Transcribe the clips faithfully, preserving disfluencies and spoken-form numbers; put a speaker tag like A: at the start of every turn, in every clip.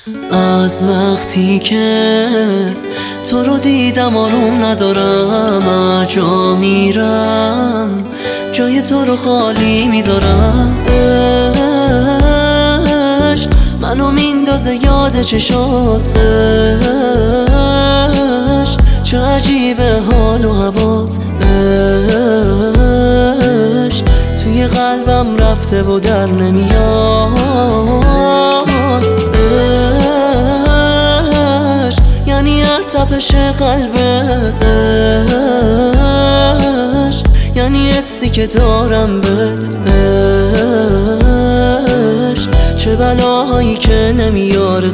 A: از وقتی که تو رو دیدم آروم ندارم، هر جا میرم جای تو رو خالی میذارم. عشق منو میندازه یاد چشاتش، چه عجیبه حال و هوات. عشق توی قلبم رفته و در نمیاد. عشق یعنی هر تپش قلبت، عشق یعنی حسی که دارم بهت. عشق چه بلاهایی که نمیاره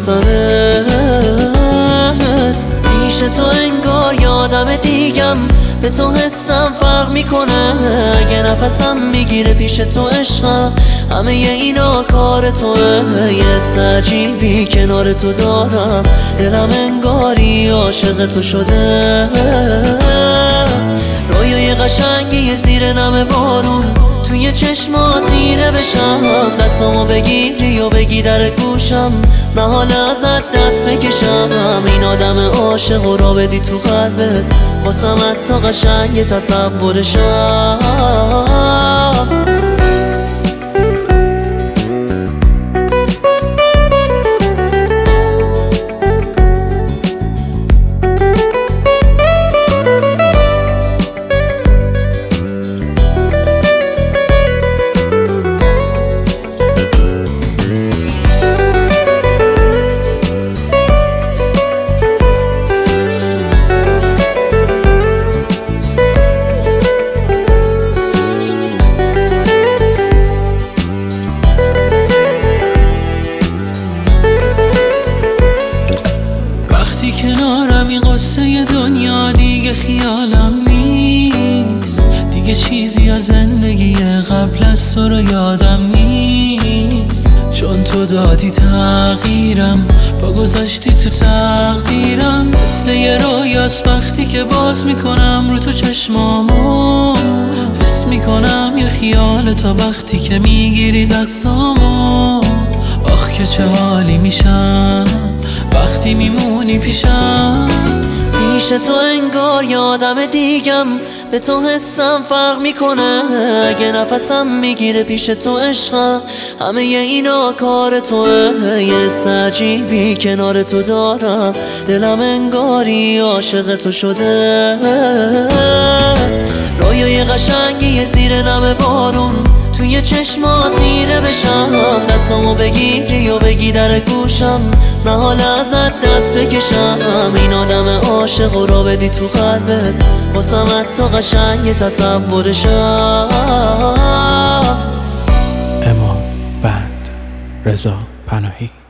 A: سرت. پیش تو انگار یادم دیگم، به تو حسم فرق میکنه. اگه نفسم میگیره پیش تو عشقم، همه اینا کار توه. یه حس عجیبی کنار تو دارم، دلم انگاری عاشق تو شده. رویای قشنگی زیر نم بارون، توی چشمات خیره بشم. دستامو بگیری و بگی در گوشم، من حالا ازت دست بکشم. این آدم عاشق و را بدی تو قلبت، واسم حتی قشنگ تصورشم.
B: کنارم این قصه دنیا دیگه خیالم نیست، دیگه چیزی از زندگی قبل از تو رو یادم نیست. چون تو دادی تغییرم، با گذاشتی تو تقدیرم. مثل یه رویاست وقتی که باز میکنم رو تو چشمامو، حس میکنم یه خیال تا وقتی که میگیری دستامو. آخ که چه حالی میشم وقتی میمونی پیشم.
A: پیش تو انگار یادم دیگم، به تو حسم فرق میکنه. اگه نفسم میگیره پیش تو عشقم، همه اینا کار توه. یه حس عجیبی کنار تو دارم، دلم انگاری عاشق تو شده. رویای قشنگی زیر نم بارون، توی چشمات خیره بشم. دستامو بگیری و بگی در گوشم، من حالا ازت دست بکشم. این آدم عاشق و را بدی تو قلبت، واسم حتی قشنگ تصورشم.
C: امام بند رضا پناهی.